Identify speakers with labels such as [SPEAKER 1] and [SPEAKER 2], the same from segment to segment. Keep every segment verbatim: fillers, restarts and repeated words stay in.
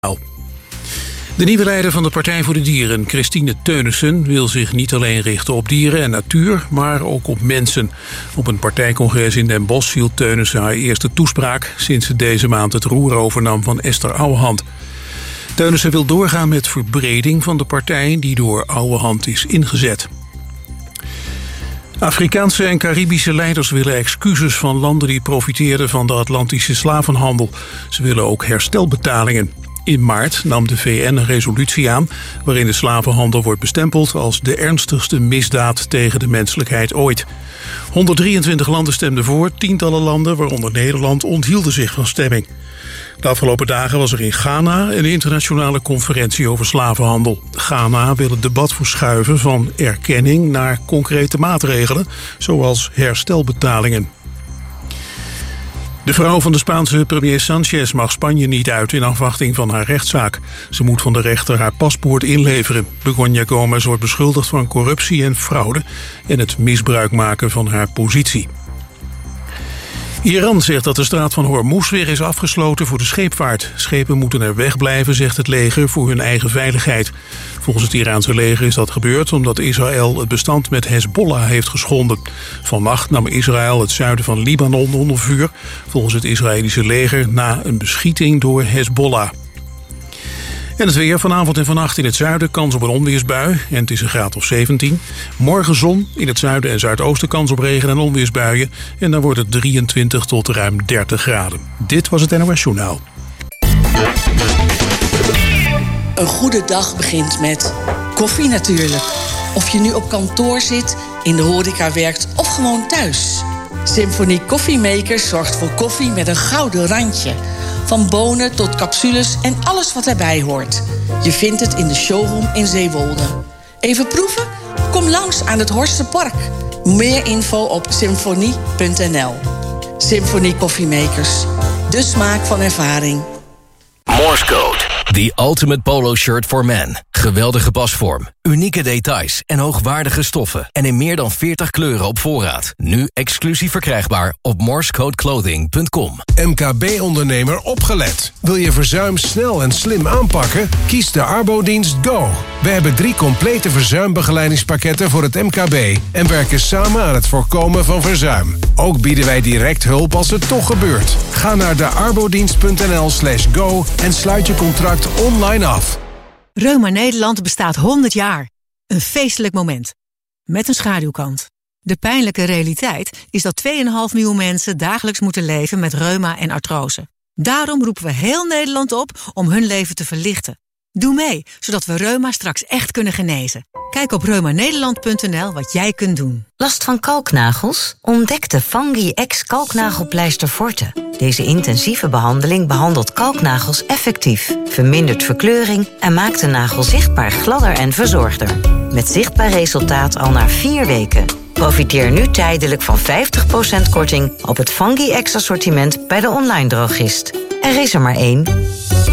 [SPEAKER 1] De nieuwe leider van de Partij voor de Dieren, Christine Teunissen, wil zich niet alleen richten op dieren en natuur, maar ook op mensen. Op een partijcongres in Den Bosch hield Teunissen haar eerste toespraak sinds ze deze maand het roer overnam van Esther Ouwehand. Teunissen wil doorgaan met verbreding van de partij die door Ouwehand is ingezet. Afrikaanse en Caribische leiders willen excuses van landen die profiteerden van de Atlantische slavenhandel. Ze willen ook herstelbetalingen. In maart nam de V N een resolutie aan waarin de slavenhandel wordt bestempeld als de ernstigste misdaad tegen de menselijkheid ooit. honderddrieëntwintig landen stemden voor, tientallen landen, waaronder Nederland, onthielden zich van stemming. De afgelopen dagen was er in Ghana een internationale conferentie over slavenhandel. Ghana wil het debat verschuiven van erkenning naar concrete maatregelen, zoals herstelbetalingen. De vrouw van de Spaanse premier Sanchez mag Spanje niet uit in afwachting van haar rechtszaak. Ze moet van de rechter haar paspoort inleveren. Begoña Gómez wordt beschuldigd van corruptie en fraude en het misbruik maken van haar positie. Iran zegt dat de straat van Hormuz weer is afgesloten voor de scheepvaart. Schepen moeten er wegblijven, zegt het leger, voor hun eigen veiligheid. Volgens het Iraanse leger is dat gebeurd omdat Israël het bestand met Hezbollah heeft geschonden. Vannacht nam Israël het zuiden van Libanon onder vuur, volgens het Israëlische leger na een beschieting door Hezbollah. En het weer vanavond en vannacht in het zuiden kans op een onweersbui en het is een graad of zeventien. Morgen zon, in het zuiden en zuidoosten kans op regen- en onweersbuien en dan wordt het drieëntwintig tot ruim dertig graden. Dit was het N O S Journaal.
[SPEAKER 2] Een goede dag begint met koffie natuurlijk. Of je nu op kantoor zit, in de horeca werkt of gewoon thuis. Symphony Koffiemakers zorgt voor koffie met een gouden randje. Van bonen tot capsules en alles wat erbij hoort. Je vindt het in de showroom in Zeewolde. Even proeven? Kom langs aan het Horstenpark. Meer info op symfonie punt n l. Symphony Koffiemakers. De smaak van ervaring.
[SPEAKER 3] Morse Code. The ultimate polo shirt for men. Geweldige pasvorm, unieke details en hoogwaardige stoffen. En in meer dan veertig kleuren op voorraad. Nu exclusief verkrijgbaar op morsecodeclothing punt com.
[SPEAKER 4] M K B-ondernemer opgelet. Wil je verzuim snel en slim aanpakken? Kies de Arbodienst Go. We hebben drie complete verzuimbegeleidingspakketten voor het M K B... en werken samen aan het voorkomen van verzuim. Ook bieden wij direct hulp als het toch gebeurt. Ga naar de arbodienst punt n l slash go en sluit je contract online af.
[SPEAKER 5] Reuma Nederland bestaat honderd jaar. Een feestelijk moment. Met een schaduwkant. De pijnlijke realiteit is dat twee komma vijf miljoen mensen dagelijks moeten leven met reuma en artrose. Daarom roepen we heel Nederland op om hun leven te verlichten. Doe mee, zodat we reuma straks echt kunnen genezen. Kijk op reuma nederland punt n l wat jij kunt doen.
[SPEAKER 6] Last van kalknagels? Ontdek de Fungi X kalknagelpleister Forte. Deze intensieve behandeling behandelt kalknagels effectief, vermindert verkleuring en maakt de nagel zichtbaar gladder en verzorgder. Met zichtbaar resultaat al na vier weken. Profiteer nu tijdelijk van vijftig procent korting op het Fungi X assortiment bij de online drogist. Er is er maar één.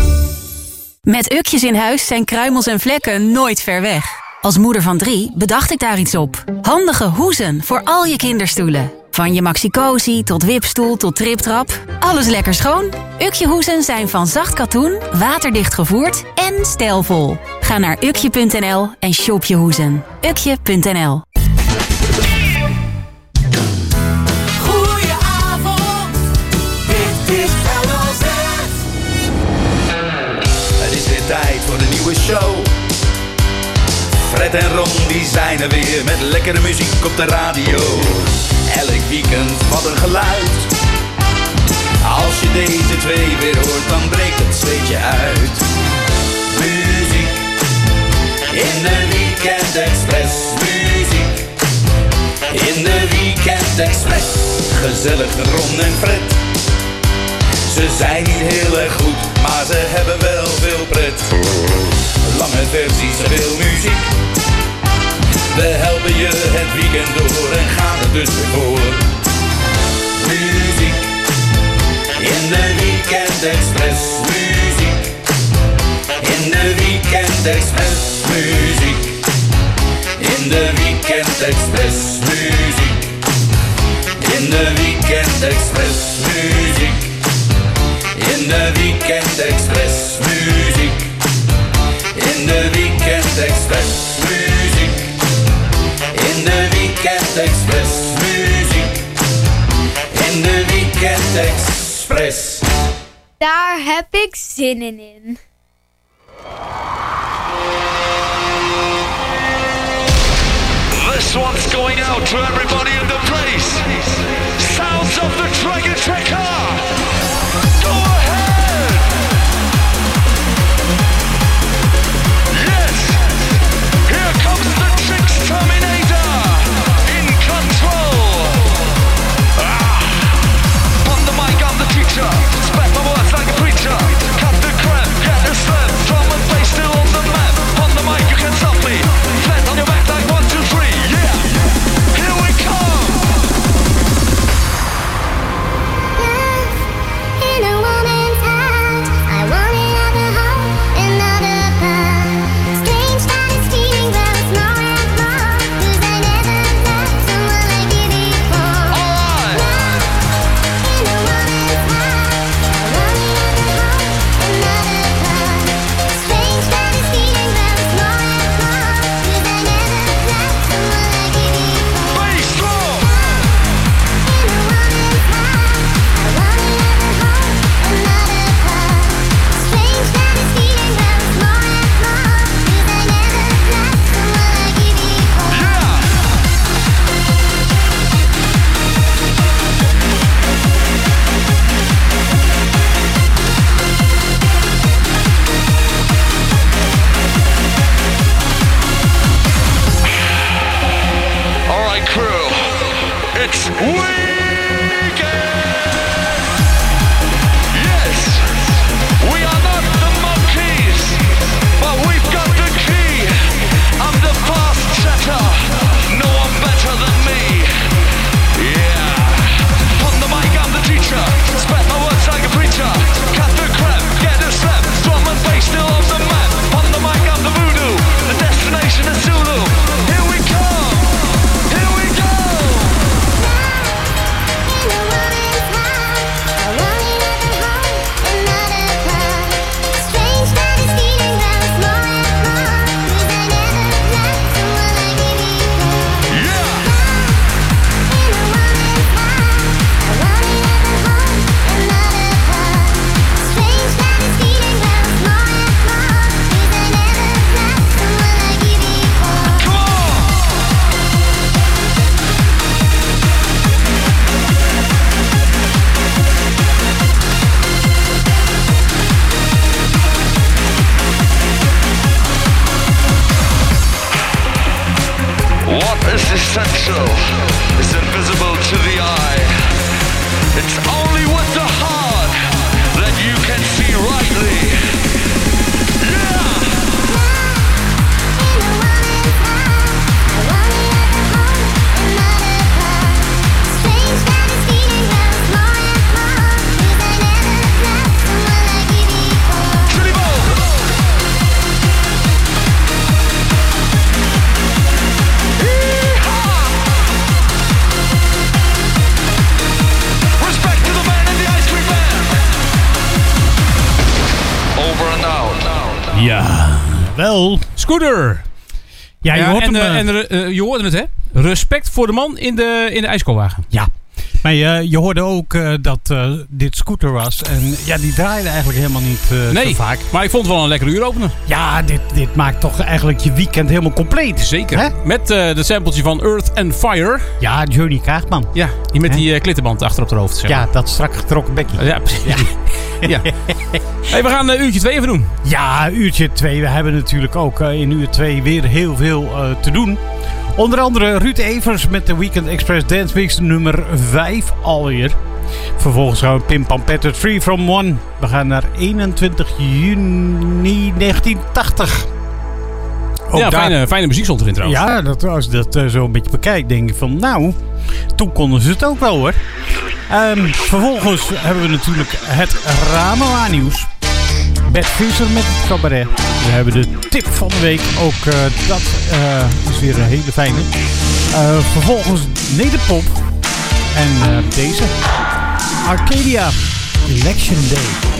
[SPEAKER 7] Met Ukjes in huis zijn kruimels en vlekken nooit ver weg. Als moeder van drie bedacht ik daar iets op. Handige hoezen voor al je kinderstoelen. Van je Maxi-Cosi tot wipstoel tot triptrap. Alles lekker schoon. Ukje hoezen zijn van zacht katoen, waterdicht gevoerd en stijlvol. Ga naar ukje punt n l en shop je hoezen. ukje punt n l.
[SPEAKER 8] Goedenavond, dit is L O Z. Het is weer tijd voor de nieuwe show. Fred en Ron die zijn er weer met lekkere muziek op de radio. Elk weekend wat een geluid. Als je deze twee weer hoort, dan breekt het zweetje uit. Muziek in de Weekend Express. Muziek in de Weekend Express. Gezellig Ron en Fred. Ze zijn niet heel erg goed, maar ze hebben wel veel pret. Lange versies, veel muziek. We helpen je het weekend door en gaan er dus weer voor. Muziek in de Weekend Express. Muziek in de Weekend Express. Muziek in de Weekend Express. Muziek in de Weekend Express. Muziek in de Weekend Express. Muziek Express muziek. In de Weekend Express muziek. In de Weekend Express.
[SPEAKER 9] Daar heb ik zin in.
[SPEAKER 10] This one's going out to everybody in the place. Sounds of the Dragon Tracker. Go ahead. Yes. Here comes the Tricks Terminator in control. Ah. On the mic, I'm the teacher. Spread my words like a preacher. Cut the crap, get the slam. Drum and bass still on the map. On the mic, you can't stop me. Flat on your back like one, two, three. Yeah. Here we come.
[SPEAKER 11] In a woman's heart, I want another home, another path. Strange that it's feeling, but it's more and more. 'Cause I never loved someone like you before.
[SPEAKER 10] Alright.
[SPEAKER 11] In a woman's heart, I want another home, another path. Strange that it's feeling, but it's more and more. 'Cause I never loved someone like you before.
[SPEAKER 10] Bass drum.
[SPEAKER 11] In a woman's heart, I want another home, another path. Strange that it's feeling, but it's more and more. 'Cause I never loved someone like you before.
[SPEAKER 10] Yeah. All right, crew. It's weekend. Yes, we are not the monkeys, but we've got the key. I'm the fast setter. No one better than me. Yeah. On the mic, I'm the teacher. Spread my words like a preacher. Cut the crap, get a slap. Drum and bass still on the map. On the mic, I'm the voodoo. The destination is Zulu. Here we come. Here we go.
[SPEAKER 11] In a woman's heart, I want another home, another path. Strange that it's feeling, but it's more and more. 'Cause I never loved someone like you before.
[SPEAKER 10] Yeah.
[SPEAKER 11] In a woman's heart, I want another home, another path. Strange that it's feeling, but it's more and more. 'Cause I never loved someone like you before.
[SPEAKER 10] Come on. What is essential is invisible to the eye. It's only with the heart that you can see rightly. Yeah!
[SPEAKER 11] In a woman's heart, I want another home, another path. Strange that it's feeling, but it's more and more. 'Cause I never loved someone like you before.
[SPEAKER 10] Chili Bowl! Hee-haw! Respect to the man in the ice cream man. Over and out.
[SPEAKER 12] Ja, wel. Scooter. Ja, je
[SPEAKER 13] Ja,
[SPEAKER 12] hoort
[SPEAKER 13] en,
[SPEAKER 12] hem.
[SPEAKER 13] eh,
[SPEAKER 12] eh,
[SPEAKER 13] en eh, je hoorde het, hè? Respect voor de man in de, in de ijskoolwagen.
[SPEAKER 12] Ja. Maar je, je hoorde ook uh, dat uh, dit Scooter was. En ja, die draaide eigenlijk helemaal niet uh,
[SPEAKER 13] Nee,
[SPEAKER 12] zo vaak.
[SPEAKER 13] maar ik vond het wel een lekkere uuropener.
[SPEAKER 12] Ja, dit, dit maakt toch eigenlijk je weekend helemaal compleet.
[SPEAKER 13] Zeker.
[SPEAKER 12] Hè?
[SPEAKER 13] Met uh, de sampletje van Earth and Fire.
[SPEAKER 12] Ja, Johnny Kaagman.
[SPEAKER 13] Ja, die met
[SPEAKER 12] Hè?
[SPEAKER 13] die uh, klittenband achter op het hoofd. Zeg maar.
[SPEAKER 12] Ja, dat strak getrokken bekkie.
[SPEAKER 13] Ja, precies. Ja. Ja. Hey, we gaan uh, uurtje twee even doen.
[SPEAKER 12] Ja, uurtje twee. We hebben natuurlijk ook uh, in uur twee weer heel veel uh, te doen. Onder andere Ruud Evers met de Weekend Express Dance Mix nummer vijf alweer. Vervolgens gaan we Pim Pampetter three from one. We gaan naar eenentwintig juni negentien tachtig. Ook
[SPEAKER 13] ja,
[SPEAKER 12] daar...
[SPEAKER 13] fijne, fijne muziek stond erin trouwens.
[SPEAKER 12] Ja, dat, als je dat uh, zo een beetje bekijkt, denk ik van nou, toen konden ze het ook wel hoor. Um, vervolgens hebben we natuurlijk het Ramoa nieuws. Bert Visser met het cabaret. We hebben de tip van de week. Ook uh, dat uh, is weer een hele fijne. Uh, vervolgens Nederpop. En uh, deze. Arcadia. Election Day.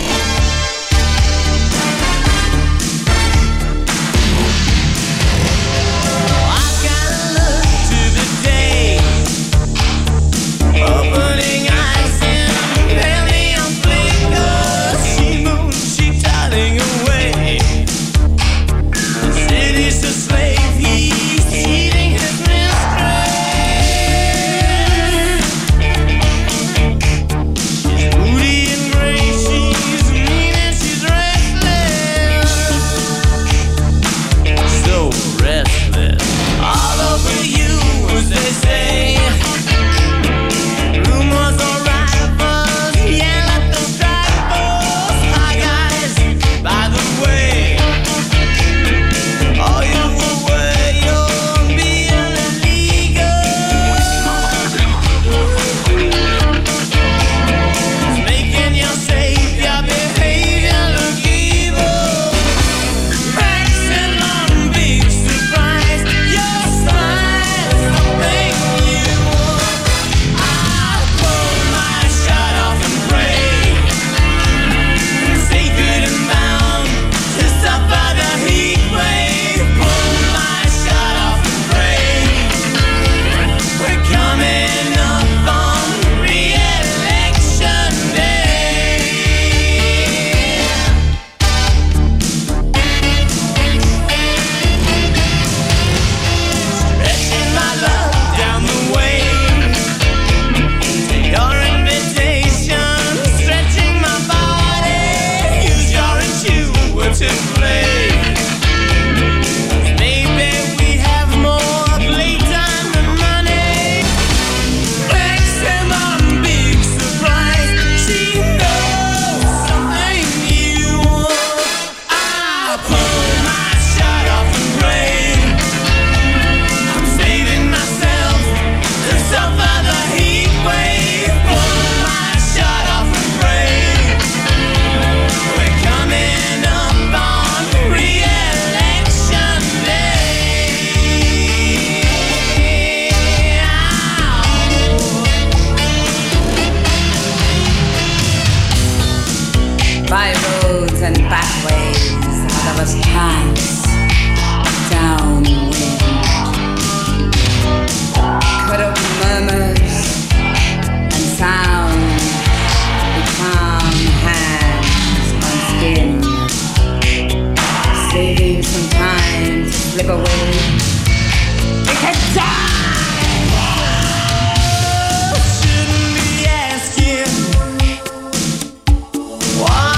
[SPEAKER 14] By roads and backways, there was trance, downwind. Cut up murmurs and sound, become hands on skin, saving some time to slip away. We can die! Shouldn't be asking why.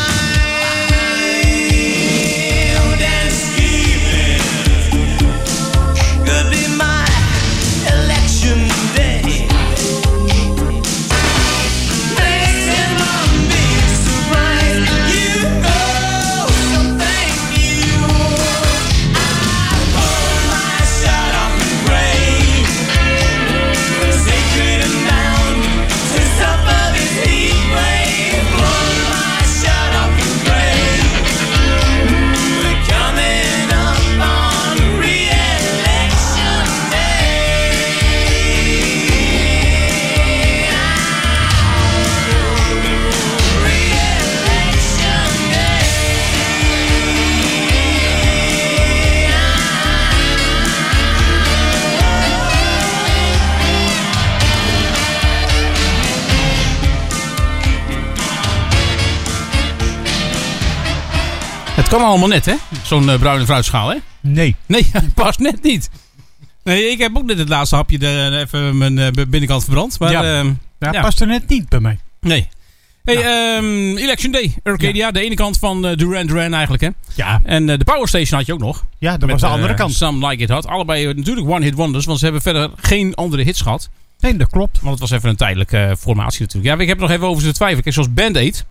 [SPEAKER 13] Het kan allemaal net, hè? Zo'n uh, bruine fruitschaal, hè?
[SPEAKER 12] Nee.
[SPEAKER 13] Nee, past net niet. Nee, ik heb ook net het laatste hapje de, even mijn uh, binnenkant verbrand. Maar,
[SPEAKER 12] ja,
[SPEAKER 13] uh,
[SPEAKER 12] ja,
[SPEAKER 13] ja,
[SPEAKER 12] past er net niet bij mij.
[SPEAKER 13] Nee. Hey,
[SPEAKER 12] ja.
[SPEAKER 13] um, Election Day, Arcadia. Ja. De ene kant van uh, Duran Duran eigenlijk, hè?
[SPEAKER 12] Ja.
[SPEAKER 13] En uh, de Power Station had je ook nog.
[SPEAKER 12] Ja, dat was de andere
[SPEAKER 13] uh,
[SPEAKER 12] kant.
[SPEAKER 13] Some Like It Hot. Allebei uh, natuurlijk one-hit wonders, want ze hebben verder geen andere hits gehad.
[SPEAKER 12] Nee, dat klopt.
[SPEAKER 13] Want het was even een tijdelijke uh, formatie natuurlijk. Ja, ik heb er nog even over zitten twijfelen. Kijk, zoals Band Aid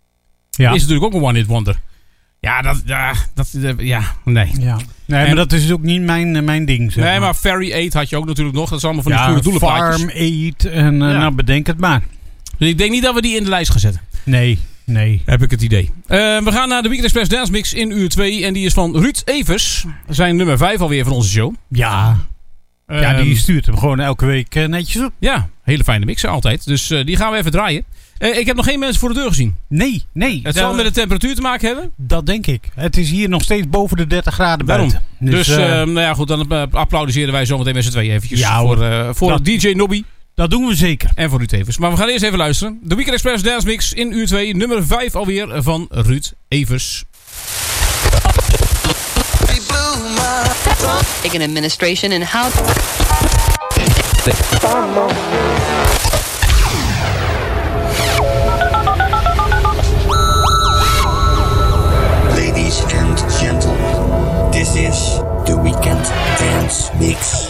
[SPEAKER 12] ja.
[SPEAKER 13] is natuurlijk ook een one-hit wonder. Ja, dat, ja, dat, ja, nee.
[SPEAKER 12] Ja. Nee, en, maar dat is ook niet mijn, mijn ding, zeg
[SPEAKER 13] Nee,
[SPEAKER 12] maar.
[SPEAKER 13] maar Fairy Aid had je ook natuurlijk nog. Dat is allemaal van die
[SPEAKER 12] ja,
[SPEAKER 13] goede doelenplaatjes.
[SPEAKER 12] Farm Aid en uh,
[SPEAKER 13] ja.
[SPEAKER 12] nou bedenk het maar.
[SPEAKER 13] Dus ik denk niet dat we die in de lijst gaan zetten.
[SPEAKER 12] Nee, nee.
[SPEAKER 13] Heb ik het idee. Uh, we gaan naar de Weekend Express Dance Mix in uur twee. En die is van Ruud Evers. Zijn nummer vijf alweer van onze show.
[SPEAKER 12] Ja.
[SPEAKER 13] Um,
[SPEAKER 12] ja, die stuurt hem gewoon elke week uh, netjes op.
[SPEAKER 13] Ja, hele fijne mixen altijd. Dus uh, die gaan we even draaien. Uh, ik heb nog geen mensen voor de deur gezien.
[SPEAKER 12] Nee, nee.
[SPEAKER 13] Het zal
[SPEAKER 12] uh,
[SPEAKER 13] met de temperatuur te maken hebben.
[SPEAKER 12] Dat denk ik. Het is hier nog steeds boven de dertig graden
[SPEAKER 13] Daarom.
[SPEAKER 12] buiten.
[SPEAKER 13] Dus, dus uh, uh, nou ja, goed, dan uh, applaudisseren wij zometeen met z'n tweeën eventjes.
[SPEAKER 12] Ja,
[SPEAKER 13] voor uh, voor
[SPEAKER 12] dat,
[SPEAKER 13] D J Nobby.
[SPEAKER 12] Dat doen we zeker.
[SPEAKER 13] En voor Ruud Evers. Maar we gaan eerst even luisteren. De Weekend Express Dance Mix in uur twee. Nummer vijf alweer van Ruud Evers.
[SPEAKER 15] Ik in administration and how...
[SPEAKER 16] Ladies and gentlemen, this is the Weekend Dance Mix.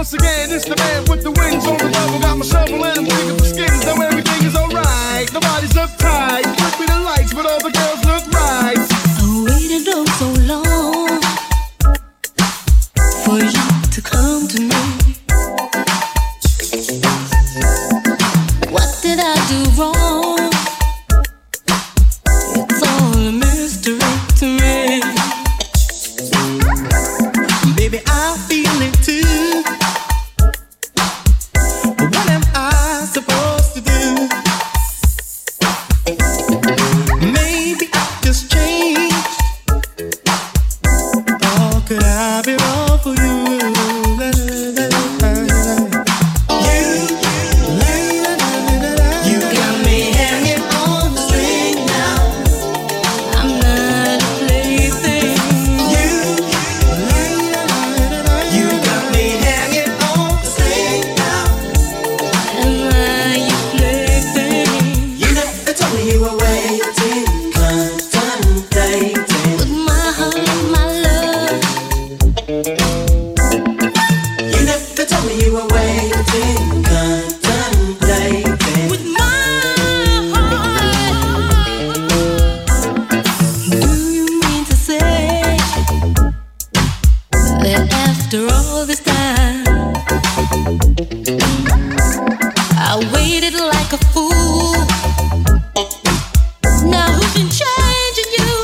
[SPEAKER 17] once again, it's the man with the wings on the level. Got my shovel and I'm digging for skins. Now everything is alright. Nobody's uptight. Flip me the lights, but all the girls look right.
[SPEAKER 11] I waited oh so long for you to come to me. What did I do wrong? It's all a mystery to me.
[SPEAKER 17] Baby, I feel it too. But what am I supposed to do? Maybe I just changed. Or could I be wrong for you? You got me hanging on the string now.
[SPEAKER 11] I'm not a plaything.
[SPEAKER 17] You got me hanging on the string now.
[SPEAKER 11] Am I your plaything?
[SPEAKER 17] You never told me you were waiting, contemplating.
[SPEAKER 11] With my heart and my love.
[SPEAKER 17] You never told me you were waiting, contemplating.
[SPEAKER 11] With my heart. Do you mean to say that after all this time I waited like a fool? Now who's been changing you?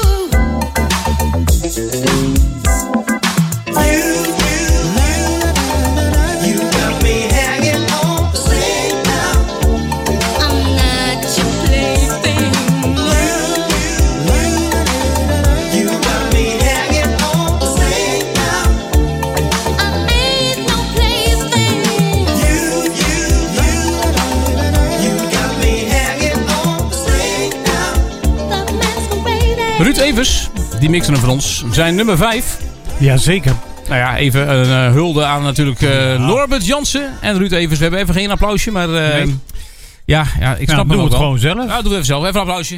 [SPEAKER 17] You got me hanging on the string now.
[SPEAKER 11] I'm not your plaything.
[SPEAKER 17] You got me hanging on the string now.
[SPEAKER 11] I ain't no plaything.
[SPEAKER 17] You, you, you, you got me hanging on the string now.
[SPEAKER 11] The masquerade.
[SPEAKER 13] Ruud Evers, die mixen hem voor ons. Zijn nummer vijf.
[SPEAKER 12] Jazeker.
[SPEAKER 13] Nou ja, even een uh, hulde aan natuurlijk uh, Norbert Jansen en Ruud Evers. We hebben even geen applausje, maar... Uh,
[SPEAKER 12] Nee.
[SPEAKER 13] Ja, ja, ik snap
[SPEAKER 12] doe
[SPEAKER 13] het
[SPEAKER 12] het
[SPEAKER 13] wel.
[SPEAKER 12] gewoon zelf.
[SPEAKER 13] Nou, doe even zelf. Even een applausje.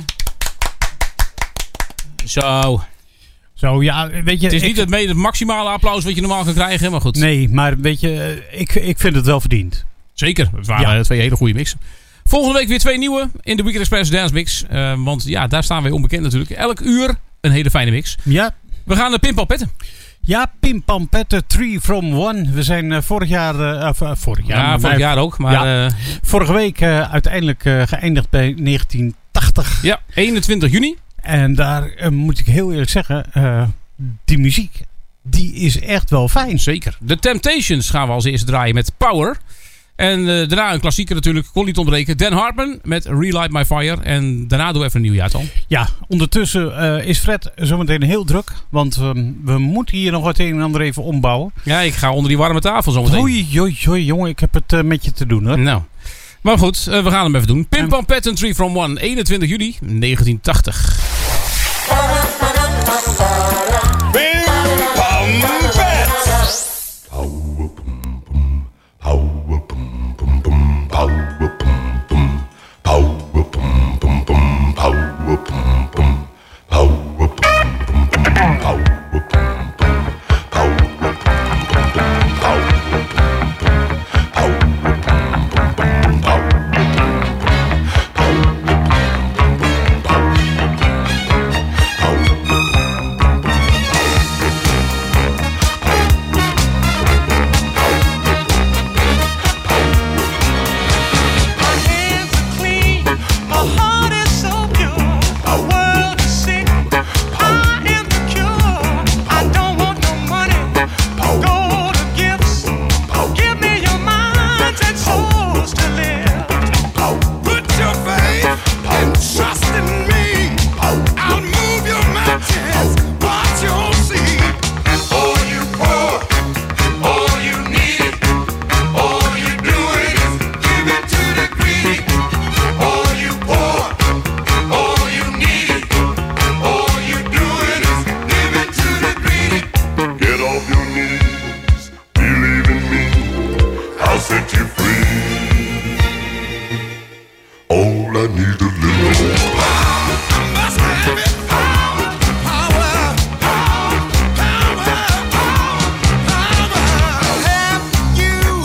[SPEAKER 13] Zo.
[SPEAKER 12] Zo, ja, weet je...
[SPEAKER 13] Het is
[SPEAKER 12] ik-
[SPEAKER 13] niet het, me- het maximale applaus wat je normaal kan krijgen, maar goed.
[SPEAKER 12] Nee, maar weet je, eh, ik, ik vind het wel verdiend.
[SPEAKER 13] Zeker. Het waren
[SPEAKER 12] Ja.
[SPEAKER 13] twee hele goede mixen. Volgende week weer twee nieuwe in de Weekend Express Dance Mix. Uh, want ja, daar staan we onbekend natuurlijk. Elk uur een hele fijne mix.
[SPEAKER 12] Ja.
[SPEAKER 13] We gaan de Pimpal Petten.
[SPEAKER 12] Ja, Pim Pam Petten, three from one. We zijn uh, vorig jaar... Uh, of, uh, vorig jaar.
[SPEAKER 13] Ja,
[SPEAKER 12] maar
[SPEAKER 13] vorig
[SPEAKER 12] wij-
[SPEAKER 13] jaar ook. Maar
[SPEAKER 12] Ja.
[SPEAKER 13] uh,
[SPEAKER 12] Vorige week uh, uiteindelijk uh, geëindigd bij negentien tachtig.
[SPEAKER 13] ja, eenentwintig juni.
[SPEAKER 12] En daar uh, moet ik heel eerlijk zeggen, uh, die muziek, die is echt wel fijn.
[SPEAKER 13] Zeker. The Temptations gaan we als eerste draaien met Power. En uh, daarna een klassieker natuurlijk, kon niet ontbreken. Dan Hartman met Relight My Fire. En daarna doen we even een nieuwjaartal.
[SPEAKER 12] Ja, ondertussen uh, is Fred zometeen heel druk. Want um, we moeten hier nog het een en ander even ombouwen.
[SPEAKER 13] Ja, ik ga onder die warme tafel zometeen.
[SPEAKER 12] Oei, oei, oei, jongen, ik heb het uh, met je te doen hoor.
[SPEAKER 13] Nou, maar goed, uh, we gaan hem even doen. Pim Pam Petten three from one, eenentwintig juli negentien tachtig.
[SPEAKER 17] You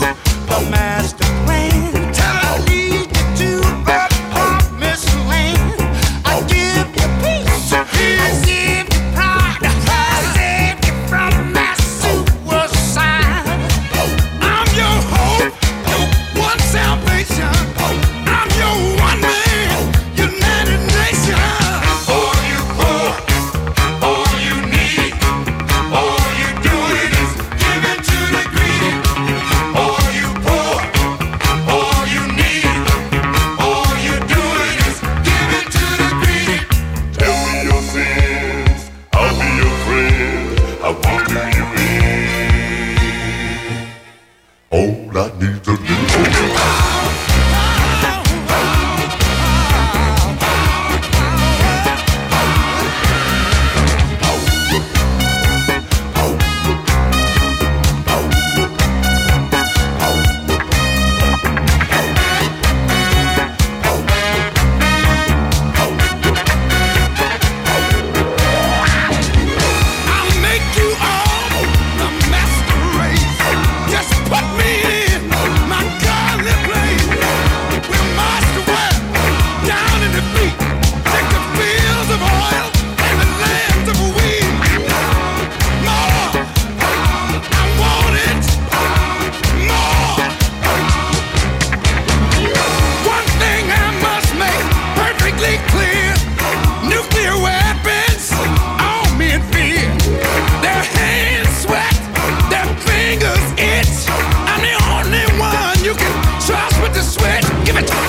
[SPEAKER 8] Give it to me.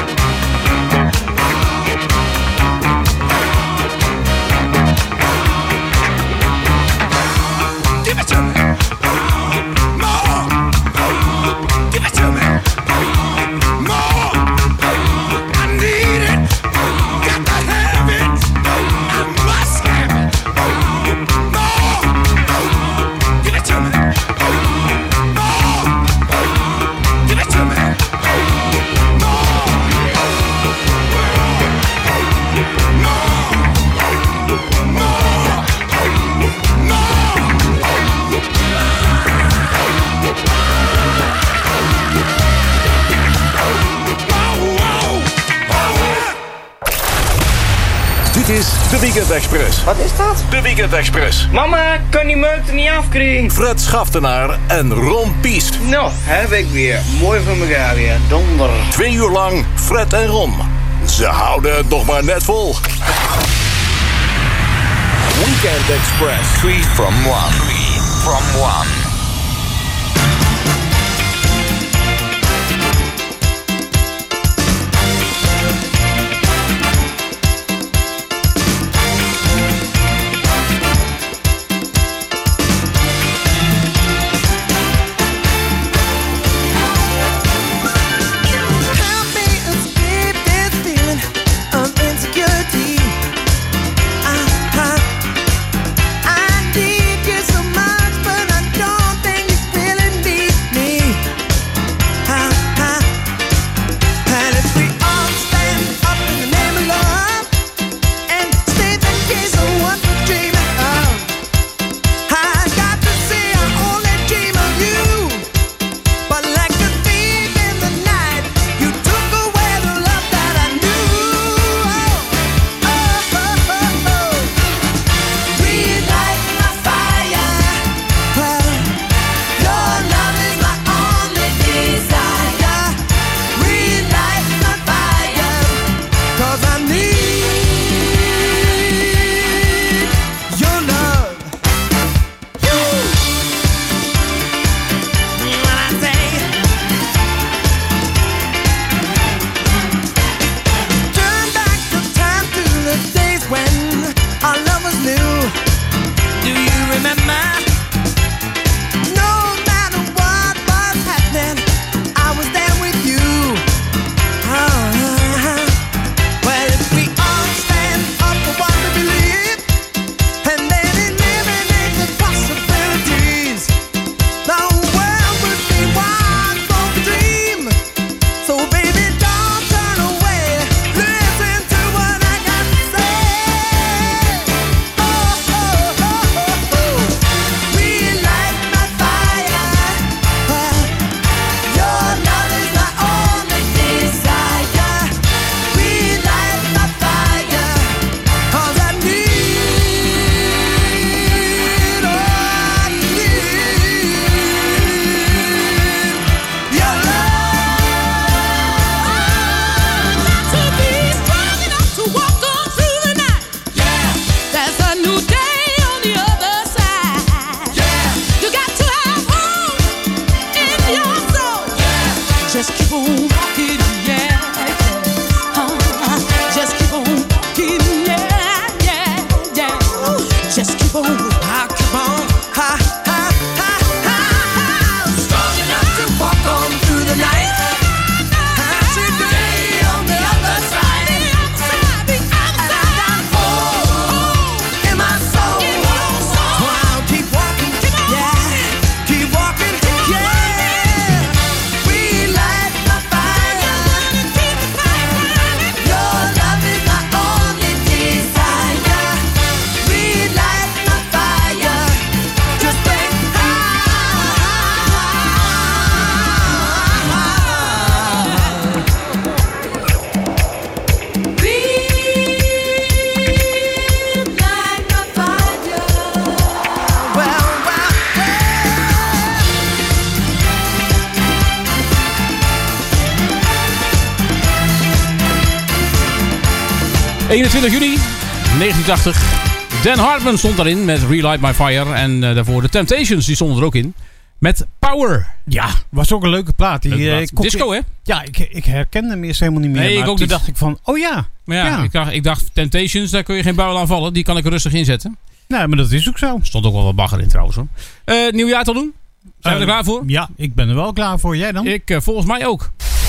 [SPEAKER 8] Give it to me. More. Give it to me. More. I need it. Got to have it. I must have it. More. Give it to me. More. Give it to me.
[SPEAKER 18] Dit is de Weekend Express.
[SPEAKER 19] Wat is dat?
[SPEAKER 18] De Weekend Express.
[SPEAKER 19] Mama, kan die meuk er niet afkrijgen?
[SPEAKER 18] Fred Schaftenaar en Ron Piest.
[SPEAKER 19] Nou, heb ik weer. Mooi van elkaar weer. Donder.
[SPEAKER 18] Twee uur lang Fred en Ron. Ze houden het nog maar net vol. Weekend Express. Three from one. Three from one.
[SPEAKER 13] eenentwintig juni negentien tachtig. Dan Hartman stond daarin met Relight My Fire. En uh, daarvoor de Temptations, die stonden er ook in. Met Power.
[SPEAKER 12] Ja, was ook een leuke plaat. Die,
[SPEAKER 13] Leuke plaat.
[SPEAKER 12] eh, ik kon-
[SPEAKER 13] Disco, hè?
[SPEAKER 12] Ja, ik, ik herkende hem eerst helemaal niet meer.
[SPEAKER 13] Nee, ik
[SPEAKER 12] maar
[SPEAKER 13] ook
[SPEAKER 12] toen
[SPEAKER 13] niet.
[SPEAKER 12] dacht ik van, oh ja.
[SPEAKER 13] Maar ja,
[SPEAKER 12] Ja.
[SPEAKER 13] Ik, dacht, ik dacht Temptations, daar kun je geen buil aan vallen. Die kan ik er rustig inzetten.
[SPEAKER 12] Nee, maar dat is ook zo.
[SPEAKER 13] Stond ook wel wat bagger in trouwens hoor. Uh, nieuwjaartal doen? Zijn we er
[SPEAKER 12] Eh,
[SPEAKER 13] klaar voor?
[SPEAKER 12] Ja, ik ben er wel klaar voor. Jij dan?
[SPEAKER 13] Ik uh, volgens mij ook.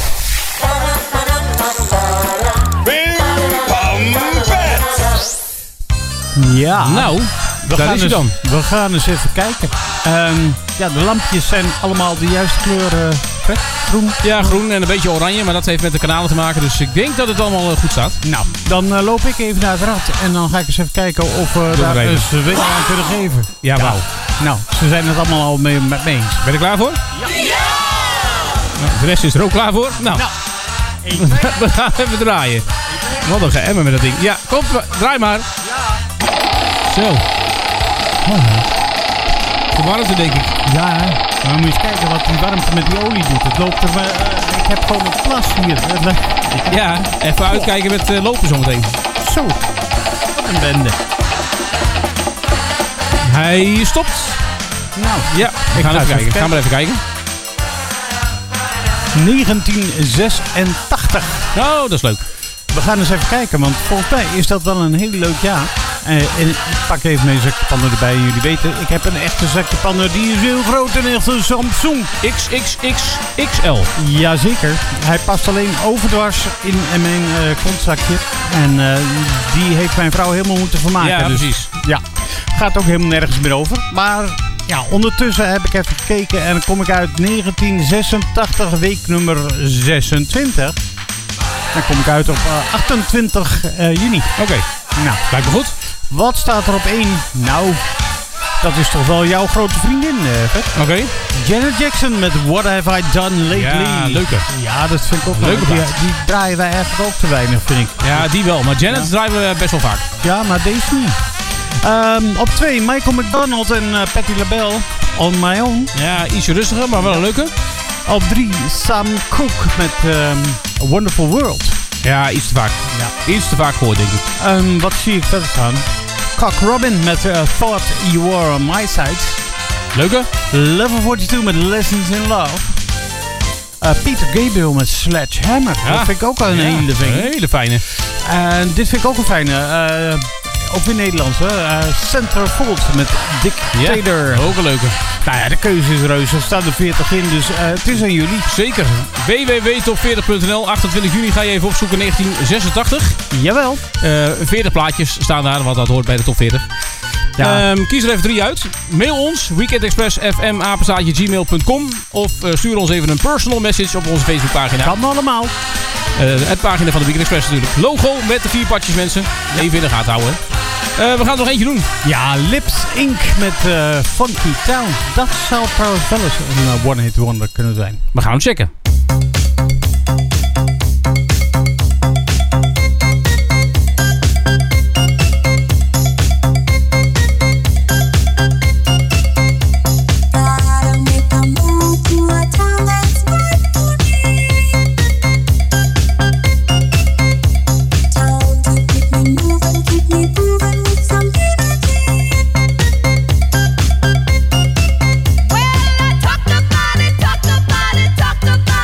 [SPEAKER 12] Ja.
[SPEAKER 13] Nou,
[SPEAKER 12] we
[SPEAKER 13] daar
[SPEAKER 12] gaan
[SPEAKER 13] is hij
[SPEAKER 12] eens,
[SPEAKER 13] dan.
[SPEAKER 12] We gaan eens even kijken. Um, ja, de lampjes zijn allemaal de juiste kleur. Uh, vet, groen.
[SPEAKER 13] Ja, groen en een beetje oranje. Maar dat heeft met de kanalen te maken. Dus ik denk dat het allemaal uh, goed staat.
[SPEAKER 12] Nou, dan uh, loop ik even naar het rad. En dan ga ik eens even kijken of we
[SPEAKER 13] Doe
[SPEAKER 12] daar
[SPEAKER 13] maar even.
[SPEAKER 12] eens een winnaar aan kunnen geven.
[SPEAKER 13] Ja, wauw.
[SPEAKER 12] Nou, ze zijn het allemaal al mee, met me eens.
[SPEAKER 13] Ben je er klaar voor?
[SPEAKER 12] Ja.
[SPEAKER 13] Nou, de rest is er ook klaar voor. Nou,
[SPEAKER 12] nou
[SPEAKER 13] we gaan even draaien. Wat een geëmmer met dat ding. Ja, kom, draai maar.
[SPEAKER 12] Ja.
[SPEAKER 13] Zo. Oh, de warmte denk ik.
[SPEAKER 12] Ja, maar moet je eens kijken wat die warmte met die olie doet. Het loopt er, uh, ik heb gewoon een plas hier.
[SPEAKER 13] Ja, even uitkijken met uh, lopen zometeen.
[SPEAKER 12] Zo, wat een bende.
[SPEAKER 13] Hij stopt.
[SPEAKER 12] Nou,
[SPEAKER 13] ja, we gaan even kijken. Gaan we even kijken.
[SPEAKER 12] negentien zesentachtig.
[SPEAKER 13] Oh, dat is leuk.
[SPEAKER 12] We gaan eens even kijken, want volgens mij is dat wel een heel leuk jaar. Uh, en ik pak even mijn zakjepannen erbij. En jullie weten, ik heb een echte zakjepannen. Die is heel groot en echt een Samsung.
[SPEAKER 13] X X X X L.
[SPEAKER 12] Jazeker. Hij past alleen overdwars in, in mijn uh, kontzakje. En uh, die heeft mijn vrouw helemaal moeten vermaken.
[SPEAKER 13] Ja,
[SPEAKER 12] dus,
[SPEAKER 13] precies.
[SPEAKER 12] Ja, gaat ook helemaal nergens meer over. Maar ja, ondertussen heb ik even gekeken. En dan kom ik uit negentien zesentachtig, week nummer zesentwintig. Dan kom ik uit op uh, achtentwintig uh, juni.
[SPEAKER 13] Oké. Okay.
[SPEAKER 12] Nou,
[SPEAKER 13] lijkt me goed.
[SPEAKER 12] Wat staat er op één? Nou, dat is toch wel jouw grote vriendin, uh, Vet?
[SPEAKER 13] Oké. Okay.
[SPEAKER 12] Janet Jackson met What Have I Done Lately.
[SPEAKER 13] Ja, leuke.
[SPEAKER 12] Ja, dat vind ik ook
[SPEAKER 13] leuke.
[SPEAKER 12] Die, die draaien wij eigenlijk ook te weinig, vind ik.
[SPEAKER 13] Ja, die wel. Maar Janet ja. draaien we best wel vaak.
[SPEAKER 12] Ja, maar deze niet. Um, op twee, Michael McDonald en uh, Patti LaBelle, On My Own.
[SPEAKER 13] Ja, ietsje rustiger, maar wel een leuke.
[SPEAKER 12] Op drie, Sam Cooke met um, A Wonderful World.
[SPEAKER 13] Ja, iets te vaak. Ja. Iets te vaak gehoord, denk ik.
[SPEAKER 12] Um, wat zie ik verder staan? Cock Robin met uh, Thought You Were On My Side.
[SPEAKER 13] Leuke.
[SPEAKER 12] Level tweeënveertig met Lessons in Love. Uh, Peter Gabriel met Sledgehammer. Ja. Dat vind ik ook al een ja, hele fijne.
[SPEAKER 13] Een hele fijne.
[SPEAKER 12] En dit vind ik ook een fijne. Uh, ook weer Nederlands, hè. Uh, Centerfold met Dick
[SPEAKER 13] ja,
[SPEAKER 12] Taylor.
[SPEAKER 13] Ook een leuke.
[SPEAKER 12] Nou ja, de keuze is reuze. Er staan er veertig in, dus uh, het is aan jullie.
[SPEAKER 13] Zeker. w w w punt top veertig punt n l. achtentwintig juni ga je even opzoeken, negentien zesentachtig.
[SPEAKER 12] Jawel.
[SPEAKER 13] Uh, veertig plaatjes staan daar, want dat hoort bij de top veertig. Ja. Um, kies er even drie uit. Mail ons, weekendexpress f m apenstaartje gmail punt com. Of uh, stuur ons even een personal message op onze Facebookpagina.
[SPEAKER 12] Kan allemaal.
[SPEAKER 13] Uh, het pagina van de Weekend Express natuurlijk. Logo met de vier padjes, mensen. Ja. Even in de gaten houden. Uh, we gaan er nog eentje doen.
[SPEAKER 12] Ja, Lips Incorporated met uh, Funky Town. Dat zou trouwens wel eens een uh, one-hit wonder kunnen zijn.
[SPEAKER 13] We gaan hem checken.
[SPEAKER 11] Talk about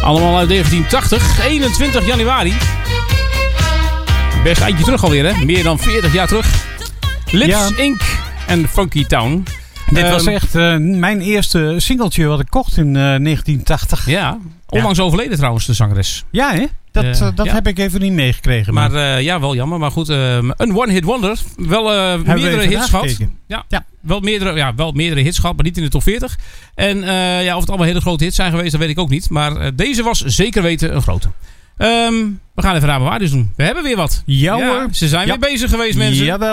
[SPEAKER 13] Allemaal uit negentien tachtig, eenentwintig januari. Best eindje terug alweer, hè? Meer dan veertig jaar terug. Lips,
[SPEAKER 12] Ja.
[SPEAKER 13] Inc en Funky Town.
[SPEAKER 12] Dit
[SPEAKER 13] Um,
[SPEAKER 12] was echt uh, mijn eerste singeltje wat ik kocht in uh, negentien tachtig.
[SPEAKER 13] Ja, onlangs ja. overleden trouwens, de zangeres.
[SPEAKER 12] Ja, hè? Dat, uh, uh, dat ja. heb ik even niet meegekregen.
[SPEAKER 13] Maar uh, ja, wel jammer. Maar goed, uh, een one-hit wonder. Wel uh, meerdere hits gehad. Ja, ja. Wel, meerdere, ja, wel meerdere hits gehad, maar niet in de top veertig. En uh, ja, of het allemaal hele grote hits zijn geweest, dat weet ik ook niet. Maar uh, deze was zeker weten een grote. Um, we gaan even ramen waar dus doen. We hebben weer wat.
[SPEAKER 12] Ja,
[SPEAKER 13] ja
[SPEAKER 12] hoor.
[SPEAKER 13] Ze zijn
[SPEAKER 12] ja.
[SPEAKER 13] weer bezig geweest, mensen.
[SPEAKER 12] Jawel.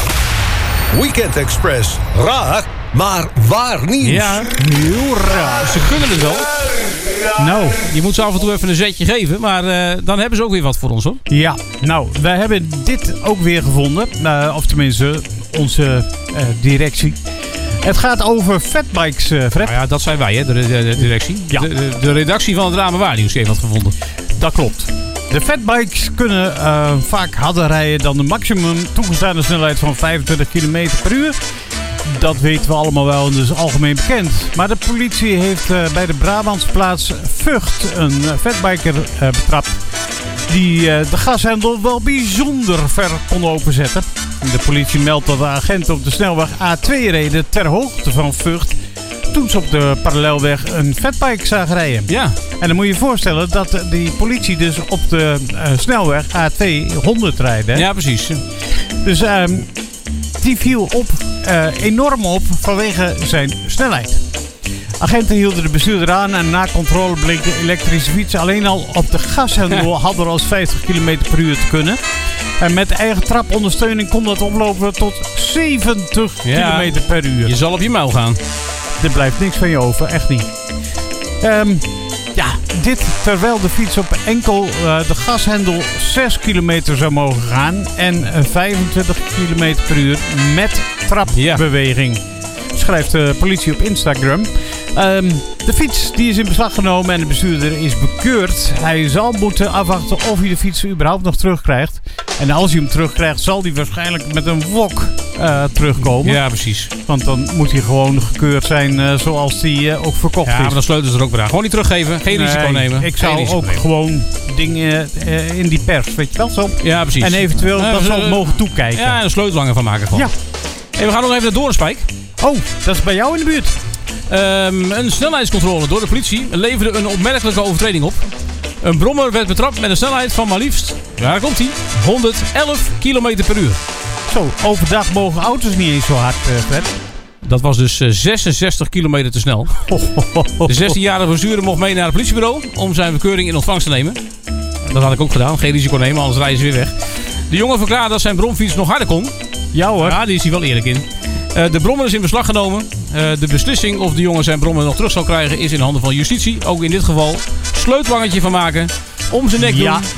[SPEAKER 18] Weekend Express. Raar, maar waar nieuws.
[SPEAKER 13] Ja,
[SPEAKER 12] heel raar.
[SPEAKER 13] Ze kunnen het wel.
[SPEAKER 12] Nou,
[SPEAKER 13] je moet ze af en toe even een zetje geven. Maar uh, dan hebben ze ook weer wat voor ons, hoor.
[SPEAKER 12] Ja, nou, wij hebben dit ook weer gevonden. Uh, of tenminste, onze uh, directie. Het gaat over fatbikes, uh, Fred.
[SPEAKER 13] Nou ja, dat zijn wij, hè, de, de, de directie.
[SPEAKER 12] Ja.
[SPEAKER 13] De, de, de redactie van het Ramen Waar Nieuws heeft wat gevonden.
[SPEAKER 12] Dat klopt. De fatbikes kunnen uh, vaak harder rijden dan de maximum toegestane snelheid van vijfentwintig kilometer per uur. Dat weten we allemaal wel en dat is algemeen bekend. Maar de politie heeft uh, bij de Brabantse plaats Vught een uh, fatbiker uh, betrapt. Die uh, de gashendel wel bijzonder ver kon openzetten. De politie meldt dat de agenten op de snelweg A twee reden ter hoogte van Vught. Toen ze op de parallelweg een fatbike zagen rijden.
[SPEAKER 13] Ja.
[SPEAKER 12] En dan moet je je voorstellen dat die politie dus op de uh, snelweg A twee honderd rijdt. Hè?
[SPEAKER 13] Ja, precies.
[SPEAKER 12] Dus uh, die viel op, uh, enorm op vanwege zijn snelheid. Agenten hielden de bestuurder aan en na controle bleek de elektrische fiets alleen al op de gashendel harder als vijftig kilometer per uur te kunnen. En met eigen trapondersteuning kon dat oplopen tot zeventig
[SPEAKER 13] ja,
[SPEAKER 12] kilometer per uur.
[SPEAKER 13] Je zal op je muil gaan.
[SPEAKER 12] Er blijft niks van je over, echt niet. Um, ja, dit terwijl de fiets op enkel uh, de gashendel zes kilometer zou mogen gaan en uh, vijfentwintig kilometer per uur met trapbeweging. Ja. Schrijft de politie op Instagram. Um, de fiets die is in beslag genomen en de bestuurder is bekeurd. Hij zal moeten afwachten of hij de fiets überhaupt nog terugkrijgt. En als hij hem terugkrijgt, zal hij waarschijnlijk met een wok uh, terugkomen.
[SPEAKER 13] Ja, precies.
[SPEAKER 12] Want dan moet hij gewoon gekeurd zijn uh, zoals hij uh, ook verkocht
[SPEAKER 13] ja,
[SPEAKER 12] is.
[SPEAKER 13] Ja, maar dan sleutelen ze er ook weer aan. Gewoon niet teruggeven, geen
[SPEAKER 12] nee,
[SPEAKER 13] risico nemen.
[SPEAKER 12] Ik zou
[SPEAKER 13] risico
[SPEAKER 12] ook
[SPEAKER 13] nemen.
[SPEAKER 12] gewoon dingen uh, in die pers, weet je wel zo?
[SPEAKER 13] Ja, precies.
[SPEAKER 12] En eventueel
[SPEAKER 13] uh,
[SPEAKER 12] dat
[SPEAKER 13] uh,
[SPEAKER 12] zal
[SPEAKER 13] uh,
[SPEAKER 12] mogen toekijken.
[SPEAKER 13] Ja, en een sleutelhanger van maken gewoon.
[SPEAKER 12] Ja.
[SPEAKER 13] En we gaan nog even naar Doornspijk.
[SPEAKER 12] Oh, dat is bij jou in de buurt.
[SPEAKER 13] Um, een snelheidscontrole door de politie leverde een opmerkelijke overtreding op. Een brommer werd betrapt met een snelheid van maar liefst, ja, daar komt hij, honderdelf kilometer per uur.
[SPEAKER 12] Zo, overdag mogen auto's niet eens zo hard, uh, Fred.
[SPEAKER 13] Dat was dus uh, zesenzestig kilometer te snel. De zestienjarige bestuurder mocht mee naar het politiebureau om zijn bekeuring in ontvangst te nemen. Dat had ik ook gedaan, geen risico nemen, anders rijden ze weer weg. De jongen verklaarde dat zijn bromfiets nog harder kon.
[SPEAKER 12] Ja hoor.
[SPEAKER 13] Ja, die is hij wel eerlijk in. Uh, de brommer is in beslag genomen. Uh, de beslissing of de jongen zijn brommer nog terug zal krijgen is in handen van justitie. Ook in dit geval sleutelhangetje van maken, om zijn nek
[SPEAKER 12] ja.
[SPEAKER 13] doen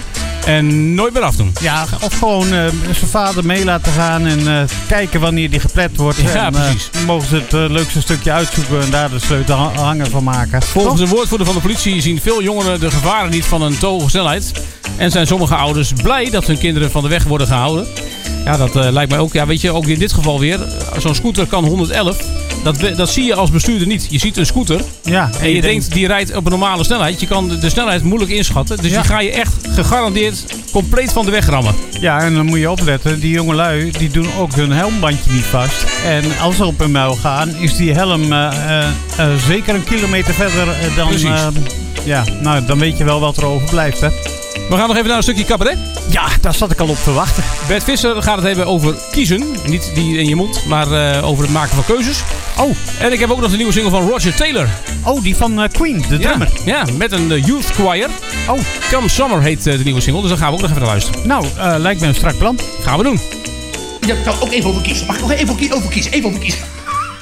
[SPEAKER 13] en nooit meer afdoen.
[SPEAKER 12] Ja, of gewoon uh, zijn vader mee laten gaan en uh, kijken wanneer die geplet wordt.
[SPEAKER 13] Ja,
[SPEAKER 12] en,
[SPEAKER 13] precies.
[SPEAKER 12] Uh, mogen ze het uh, leukste stukje uitzoeken en daar de sleutelhanger van maken.
[SPEAKER 13] Volgens een woordvoerder van de politie zien veel jongeren de gevaren niet van een te hoge snelheid. En zijn sommige ouders blij dat hun kinderen van de weg worden gehouden. Ja, dat uh, lijkt mij ook. Ja, weet je, ook in dit geval weer. Zo'n scooter kan honderdelf. Dat, dat zie je als bestuurder niet. Je ziet een scooter.
[SPEAKER 12] Ja,
[SPEAKER 13] en je, je denkt, die rijdt op een normale snelheid. Je kan de, de snelheid moeilijk inschatten. Dus ja. die ga je echt gegarandeerd compleet van de weg rammen.
[SPEAKER 12] Ja, en dan moet je opletten. Die jongelui, die doen ook hun helmbandje niet vast. En als ze op hun muil gaan, is die helm uh, uh, uh, zeker een kilometer verder uh, dan...
[SPEAKER 13] Precies.
[SPEAKER 12] Uh, ja, nou, dan weet je wel wat er overblijft, hè.
[SPEAKER 13] We gaan nog even naar een stukje cabaret.
[SPEAKER 12] Ja, daar zat ik al op te wachten.
[SPEAKER 13] Bert Visser gaat het hebben over kiezen. Niet die in je mond, maar uh, over het maken van keuzes.
[SPEAKER 12] Oh.
[SPEAKER 13] En ik heb ook nog de nieuwe single van Roger Taylor.
[SPEAKER 12] Oh, die van uh, Queen, de drummer.
[SPEAKER 13] Ja, ja, met een uh, youth choir.
[SPEAKER 12] Oh.
[SPEAKER 13] Come Summer heet uh, de nieuwe single, dus daar gaan we ook nog even naar luisteren.
[SPEAKER 12] Nou, uh, lijkt me een strak plan.
[SPEAKER 13] Gaan we doen.
[SPEAKER 20] Ja, ik kan ook even over kiezen. Mag ik nog even over kiezen? Even over kiezen.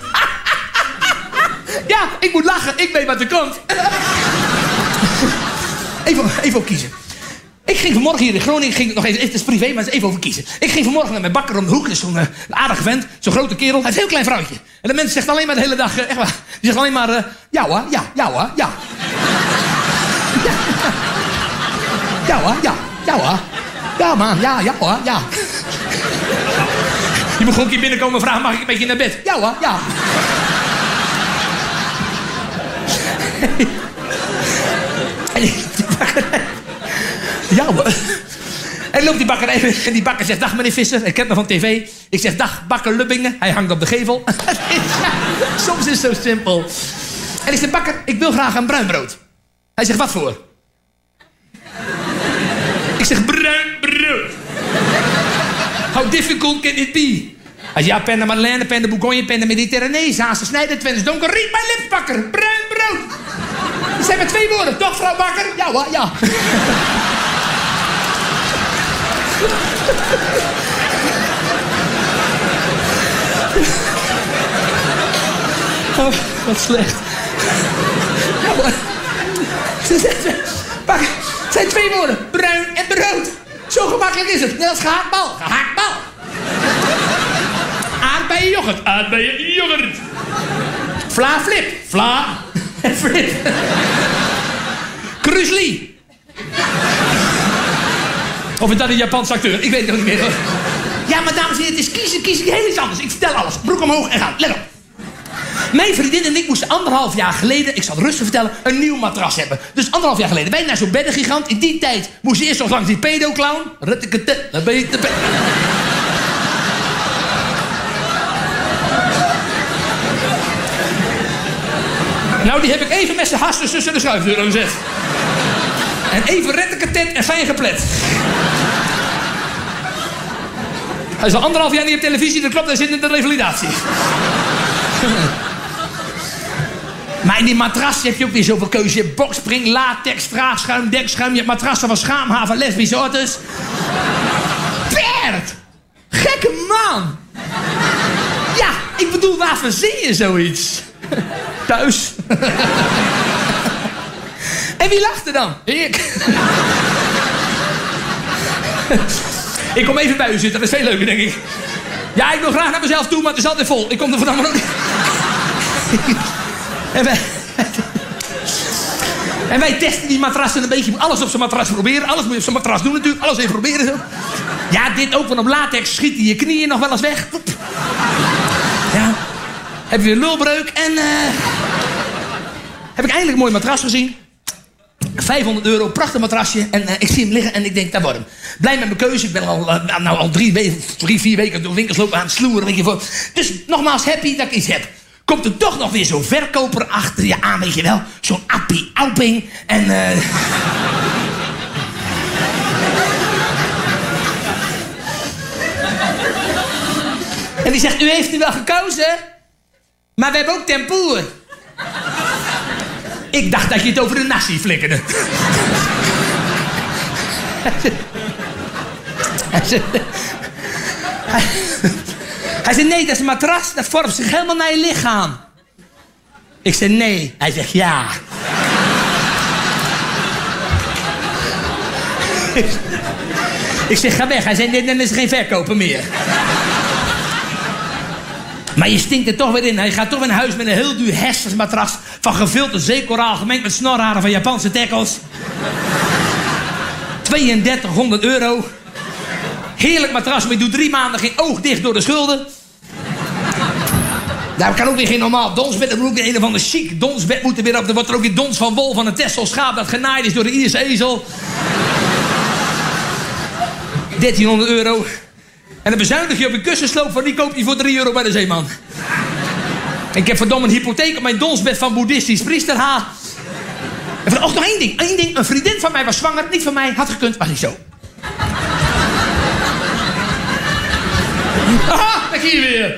[SPEAKER 20] Ja, ik moet lachen. Ik weet wat er komt. even, even op kiezen. Ik ging vanmorgen hier in Groningen, ging nog eens, het is privé, maar het is even over kiezen. Ik ging vanmorgen met mijn bakker om de hoek, dat is zo'n uh, aardige vent, zo'n grote kerel. Hij is een heel klein vrouwtje. En de mens zegt alleen maar de hele dag, uh, echt waar, die zegt alleen maar, uh, ja hoor, ja, ja hoor, ja. Ja, ja hoor, ja, ja hoor. Ja man, ja, ja hoor, ja. Je moet gewoon een keer binnenkomen en vragen, mag ik een beetje naar bed? Ja hoor, ja. En ik loop die bakkerij. Ja, hoor. En loopt die bakkerij en die bakker zegt... Dag, meneer Visser. Ik ken me van tv. Ik zeg, dag, bakker Lubbingen. Hij hangt op de gevel. Soms is het zo simpel. En ik zeg, bakker, ik wil graag een bruin brood. Hij zegt, wat voor? Ik zeg, bruin brood. How difficult can it be? Hij zegt, ja, pen de Madeleine, pen de Bourgogne, pen de Mediterranee, Zaanse snijden, Twents donker, riep mijn lipbakker, bruin brood. Dat zijn maar twee woorden, toch, vrouw bakker? Ja hoor, ja. Oh, wat slecht. Ja hoor. Bakker, het zijn twee woorden, bruin en brood. Zo gemakkelijk is het, net als gehaktbal, gehaktbal. Aardbeien yoghurt, aardbeien yoghurt. Vla flip, vla flip. Krusli. Of is dat een Japanse acteur? Ik weet het nog niet meer. Hoor. Ja, maar dames en heren, het is kiezen, kiezen, heel iets anders. Ik vertel alles. Broek omhoog en gaan. Let op. Mijn vriendin en ik moesten anderhalf jaar geleden, ik zal het rustig vertellen, een nieuw matras hebben. Dus anderhalf jaar geleden. Wij naar zo'n beddengigant. In die tijd moest je eerst nog langs die pedo-clown. Dan ben je te pe- Nou, die heb ik even met zijn hasses tussen de schuifdeuren gezet. En even retteketet en fijn geplet. Hij is al anderhalf jaar niet op televisie, dat klopt, hij zit in de revalidatie. Maar in die matras heb je ook weer zoveel keuze. Je hebt boxspring, latex, straatschuim, dekschuim. Je hebt matrassen van schaamhaven, lesbische otters. Bert! Gekke man! Ja, ik bedoel, waar verzin je zoiets? Thuis. En wie lacht er dan? Ik. Ik kom even bij u zitten, dat is veel leuker, denk ik. Ja, ik wil graag naar mezelf toe, maar het is altijd vol. Ik kom er vanaf maar ook niet. En wij... En wij testen die matrassen een beetje. Je moet alles op zijn matras proberen. Alles moet je op zijn matras doen natuurlijk. Alles even proberen zo. Ja, dit ook, want op latex schiet hij je knieën nog wel eens weg. Ja. Heb je weer lulbreuk en... Uh... Heb ik eindelijk een mooi matras gezien. vijfhonderd euro, prachtig matrasje. En uh, ik zie hem liggen en ik denk, dat wordt hem. Blij met mijn keuze. Ik ben al, uh, nou, al drie, we- drie, vier weken door winkels lopen aan het sloeren. Weet je, voor. Dus nogmaals happy dat ik iets heb. Komt er toch nog weer zo'n verkoper achter je aan, weet je wel. Zo'n appie Auping. En... Uh... en die zegt, u heeft nu wel gekozen. Maar we hebben ook tempoer. Ik dacht dat je het over de nasi flikkerde. Hij zei, hij, hij zei, nee, dat is een matras. Dat vormt zich helemaal naar je lichaam. Ik zei, nee. Hij zegt, ja. Ik zeg, ga weg. Hij zei, nee, dan is er geen verkoper meer. Maar je stinkt er toch weer in. Hij gaat toch weer naar huis met een heel duur hersensmatras van gevilterd zeekoraal gemengd met snorharen van Japanse tackles. tweeëndertighonderd euro. Heerlijk matras, maar je doet drie maanden geen oog dicht door de schulden. Daar kan ook weer geen normaal donsbed. Er moet ook weer een of ander chic donsbed moeten weer op. Er wordt er ook weer dons van wol van een Tesselschaap dat genaaid is door de Ierse ezel. dertienhonderd euro. En dan bezuinig je op een kussensloop van die koop je voor drie euro bij de Zeeman. Ik heb verdomme een hypotheek op mijn donsbed van boeddhistisch priesterhaar. En van, oh, nog één ding, één ding. Een vriendin van mij was zwanger, niet van mij, had gekund, was niet zo. Aha, daar zie je weer.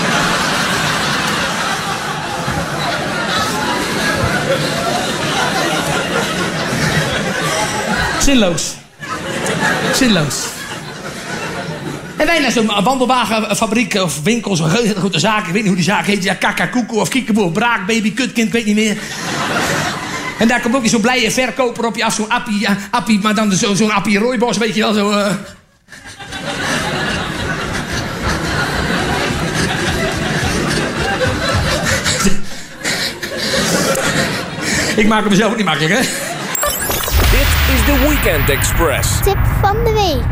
[SPEAKER 20] Zinloos. Zinloos. En wij naar zo'n wandelwagenfabriek of winkel, zo'n grote zaak. Ik weet niet hoe die zaak heet. Ja, Kakakoeko of Kiekeboe of Braak, baby, kutkind, ik weet niet meer. En daar komt ook weer zo'n blije verkoper op je af. Zo'n appie, ja, appie, maar dan zo, zo'n appie rooibos, weet je wel. Zo, uh... Ik maak het mezelf ook niet makkelijk, hè?
[SPEAKER 18] Dit is de Weekend Express.
[SPEAKER 11] Tip van de week.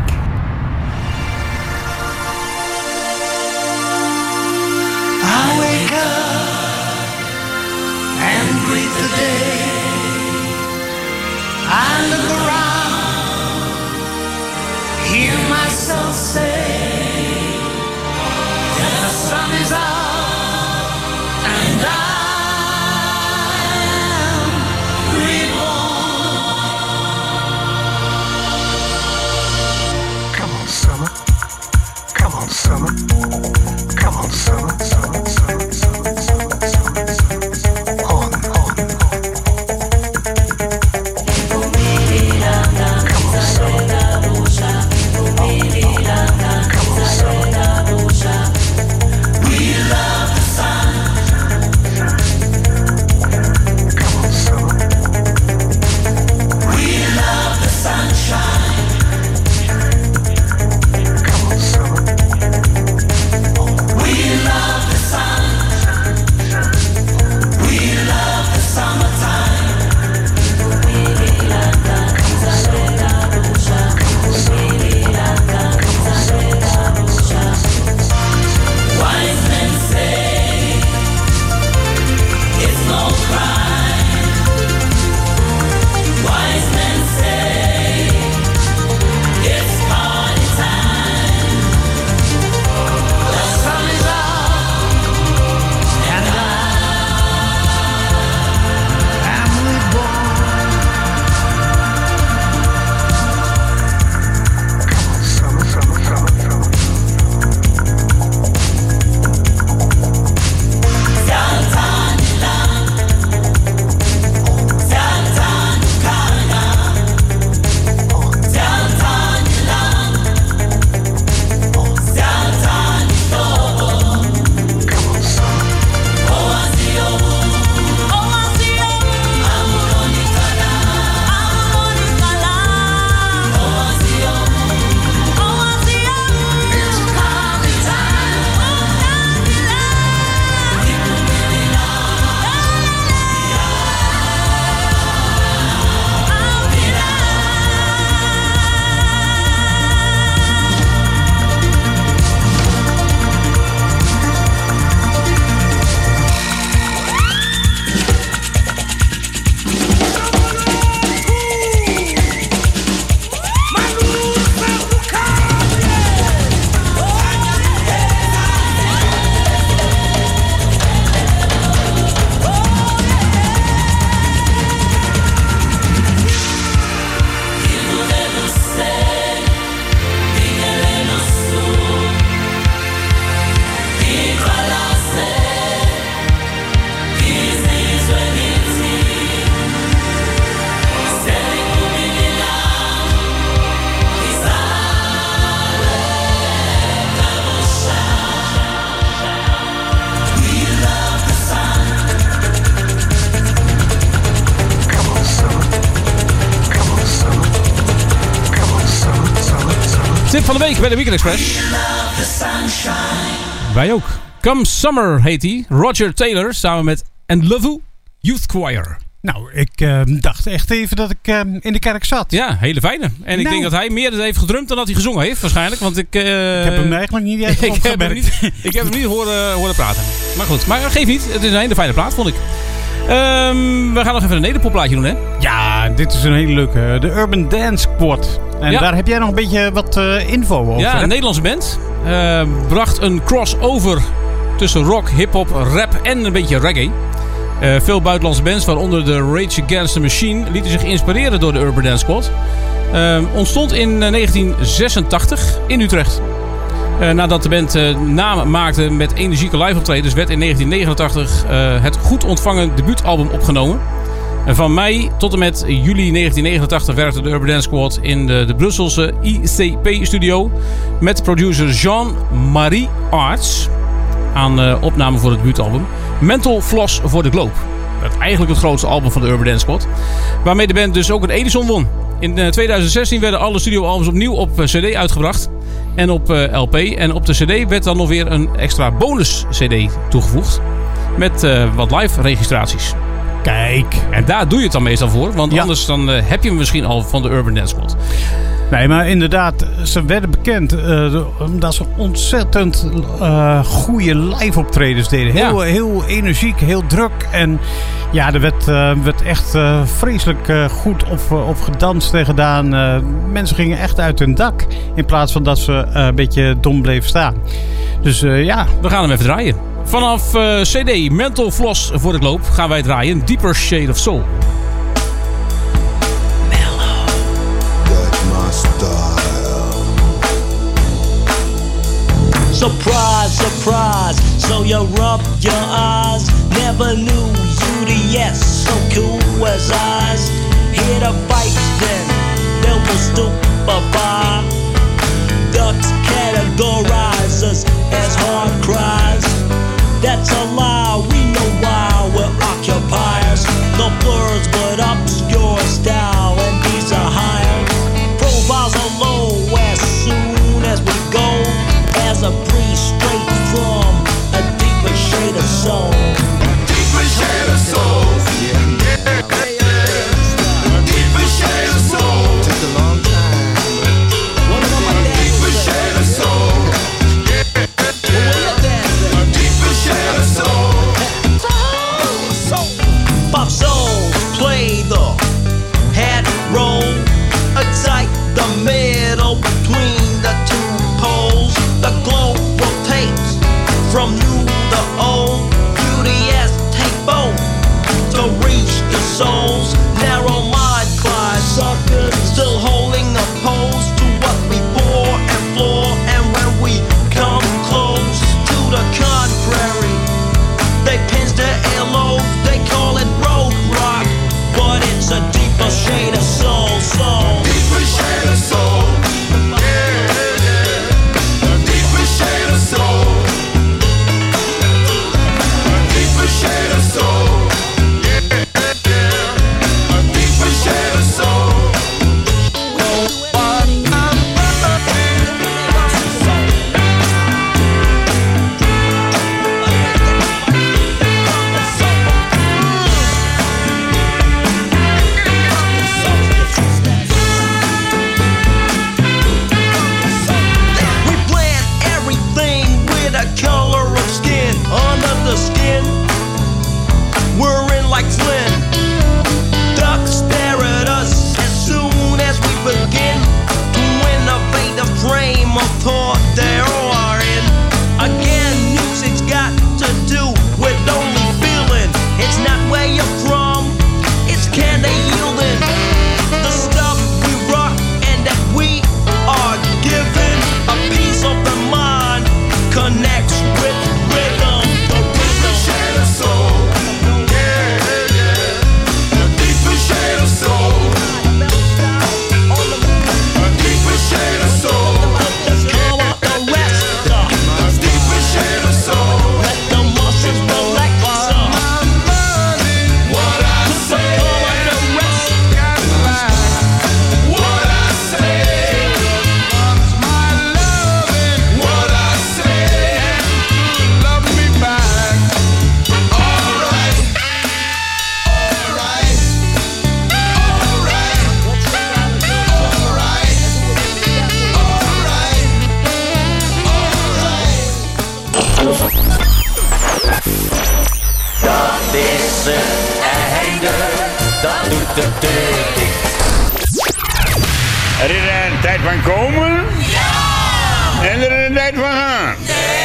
[SPEAKER 8] I wake up and greet the day.
[SPEAKER 4] summer. Come on, summer, summer, summer, summer, summer, summer, summer. On, on, on. Come on, summer. Come on, summer. We love the sun. Come on, summer. We love the sunshine. Come on, summer. We love the sun. We love the summertime. Wise men say it's no crime. Wise men say it's party time. The sun is up and I am reborn. Come on, summer, summer, summer, summer.
[SPEAKER 13] Tip van de week bij de Weekend Express. Wij ook. Come Summer heet hij. Roger Taylor samen met And Love You Youth Choir.
[SPEAKER 12] Nou, ik uh, dacht echt even dat ik uh, in de kerk zat.
[SPEAKER 13] Ja, hele fijne. En ik
[SPEAKER 12] nou.
[SPEAKER 13] denk dat hij meer heeft gedrumd dan dat hij gezongen heeft, waarschijnlijk. Want ik, uh,
[SPEAKER 12] ik heb hem eigenlijk niet echt
[SPEAKER 13] ik heb hem niet, ik heb hem niet horen, horen praten. Maar goed, maar geef niet. Het is een hele fijne plaat, vond ik. Um, we gaan nog even een nederpopplaatje doen, hè?
[SPEAKER 12] Ja, dit is een hele leuke. De Urban Dance Squad. En ja. Daar heb jij nog een beetje wat uh, info over.
[SPEAKER 13] Ja,
[SPEAKER 12] hè?
[SPEAKER 13] een Nederlandse band. Uh, bracht een crossover tussen rock, hip-hop, rap en een beetje reggae. Uh, veel buitenlandse bands, waaronder de Rage Against the Machine, lieten zich inspireren door de Urban Dance Squad. Uh, ontstond in negentien zesentachtig in Utrecht. Uh, nadat de band uh, naam maakte met energieke live optredens, werd in negentien negenentachtig uh, het goed ontvangen debuutalbum opgenomen. En van mei tot en met juli negentien negenentachtig werkte de Urban Dance Squad in de, de Brusselse I C P-studio met producer Jean-Marie Arts aan uh, opname voor het debuutalbum Mental Floss for the Globe. Dat eigenlijk het grootste album van de Urban Dance Squad. Waarmee de band dus ook een Edison won. In uh, twintig zestien werden alle studioalbums opnieuw op uh, cd uitgebracht. En op uh, L P. En op de cd werd dan nog weer een extra bonus cd toegevoegd. Met uh, wat live registraties.
[SPEAKER 12] Kijk.
[SPEAKER 13] En daar doe je het dan meestal voor. Want ja. anders dan, uh, heb je hem misschien al van de Urban Dance Squad.
[SPEAKER 12] Nee, maar inderdaad, ze werden bekend uh, omdat ze ontzettend uh, goede live optredens deden. Heel, ja. heel energiek, heel druk. En ja, er werd, uh, werd echt uh, vreselijk uh, goed op, uh, op gedanst en gedaan. Uh, mensen gingen echt uit hun dak. In plaats van dat ze uh, een beetje dom bleven staan. Dus uh, ja.
[SPEAKER 13] We gaan hem even draaien. Vanaf uh, C D Mental Floss voor de Globe gaan wij draaien Deeper Shade of Soul.
[SPEAKER 21] Style. Surprise, surprise, so you rub your eyes. Never knew U D S, so cool as eyes. Hear the pipes then, they will stupefy. Ducks categorize us as hard cries. That's a lie, we know why we're occupiers. The blurs but obscure style, and these are higher. Profiles are low as soon as we go. As a breeze straight from a deeper shade of soul.
[SPEAKER 10] Deeper shade of soul. Yeah. Deeper shade of soul. Took a long time. Deeper shade of soul. Deeper shade of soul.
[SPEAKER 21] Pop soul, play the head roll. Excite the middle between the two poles. The globe rotates from new to old. U D S take both to reach the souls. Narrow mind climb suckers, still holding opposed to what we bore and floor. And when we come close to the contrary, they pinch their earlobe. They call it road rock, but it's a deeper shade of soul. Soul.
[SPEAKER 10] Deeper shade of soul. Shade of soul. Deeper shade of soul. Yeah, yeah. A deeper shade of soul.
[SPEAKER 21] Color of skin under the skin, we're in like Flynn. Ducks stare at us as soon as we begin to innovate the frame of thought they are in. Again, music's got to do with only feeling. It's not where you're from, it's can they yielding. The stuff we rock and that we are given. A piece of the mind connects with rhythm, the rhythm.
[SPEAKER 10] Shade of soul. Yeah, yeah. A deeper shade of soul. A deeper shade of soul.
[SPEAKER 21] Come on, the rest.
[SPEAKER 10] A deeper shade of soul.
[SPEAKER 21] Let the muscles relax.
[SPEAKER 10] What I say.
[SPEAKER 21] Come on, the rest.
[SPEAKER 10] What I say. What I say. Love me back. All right. All right. All right. All right. All right.
[SPEAKER 21] Dat is het einde, dat doet de deur dicht.
[SPEAKER 22] Er is een tijd van komen. Ja! En er is een tijd van gaan.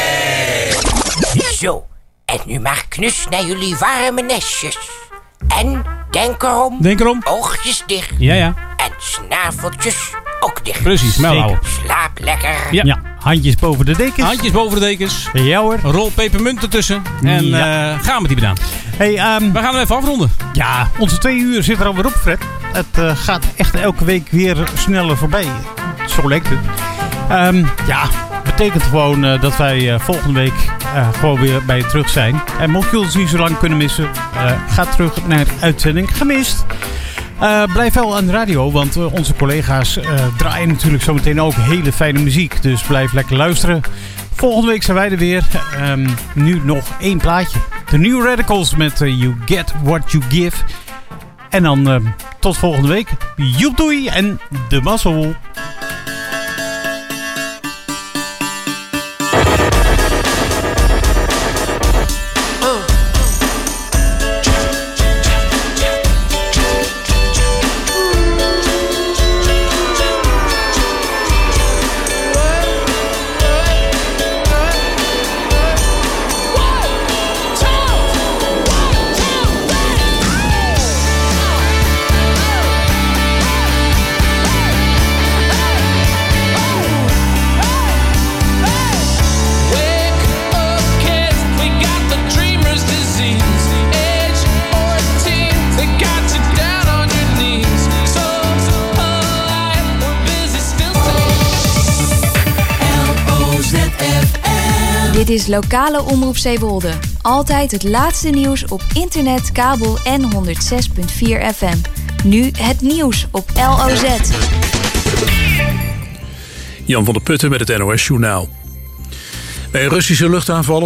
[SPEAKER 23] Zo, en nu maar knus naar jullie warme nestjes. En denk erom,
[SPEAKER 13] Denk erom.
[SPEAKER 23] oogjes dicht.
[SPEAKER 13] Ja, ja.
[SPEAKER 23] En snaveltjes ook dicht.
[SPEAKER 13] Precies, muil houden.
[SPEAKER 23] Slaap lekker.
[SPEAKER 13] Ja.
[SPEAKER 12] Ja, handjes boven de dekens.
[SPEAKER 13] Handjes boven de dekens.
[SPEAKER 12] Ja hoor.
[SPEAKER 13] Een rol pepermunt ertussen. En
[SPEAKER 12] Ja.
[SPEAKER 13] eh, gaan met die gedaan.
[SPEAKER 12] Hey, um,
[SPEAKER 13] We gaan hem even afronden.
[SPEAKER 12] Ja, onze twee uur zit er alweer op, Fred. Het uh, gaat echt elke week weer sneller voorbij. Zo lijkt het. Um, ja, betekent gewoon uh, dat wij uh, volgende week uh, gewoon weer bij je terug zijn. En mocht je ons niet zo lang kunnen missen, uh, ga terug naar de uitzending Gemist. Uh, blijf wel aan de radio, want uh, onze collega's uh, draaien natuurlijk zometeen ook hele fijne muziek. Dus blijf lekker luisteren. Volgende week zijn wij er weer. Um, nu nog één plaatje. De New Radicals met uh, You Get What You Give. En dan uh, tot volgende week. Joep doei en de mazzel.
[SPEAKER 10] One, two, one, two, three.
[SPEAKER 1] Dit is lokale Omroep Zeewolde. Altijd het laatste nieuws op internet, kabel en honderd zes komma vier F M. Nu het nieuws op L O Z.
[SPEAKER 2] Jan van der Putten met het N O S Journaal. Bij een Russische luchtaanval